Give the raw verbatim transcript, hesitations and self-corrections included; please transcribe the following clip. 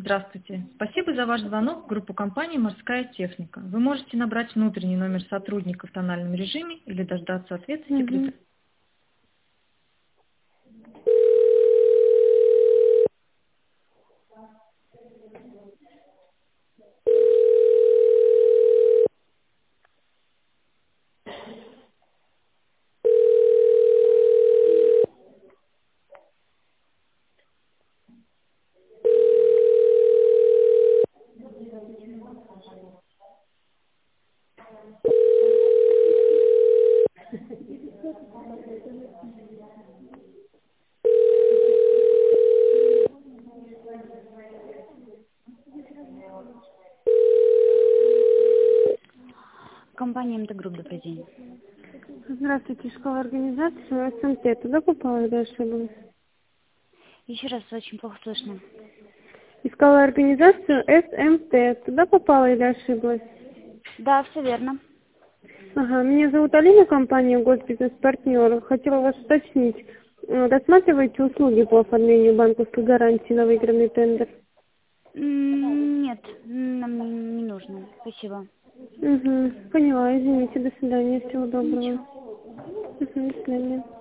Здравствуйте. Спасибо за ваш звонок в группу компании «Морская техника». Вы можете набрать внутренний номер сотрудника в тональном режиме или дождаться ответа Угу. секретаря. Компания МТ Групп, добрый день. Здравствуйте, школа организации СМТ. Туда попала или ошиблась? Еще раз очень плохо слышно. Искала организацию СМТ. Туда попала или ошиблась? Да, все верно. Ага, меня зовут Алина, компания Госбизнес-партнер. Хотела вас уточнить. э, Рассматриваете услуги по оформлению банковской гарантии на выигранный тендер? М, Нет, нам не не нужно. Спасибо. Угу, поняла, извините, до свидания, всего доброго. Ничего. Угу, до свидания.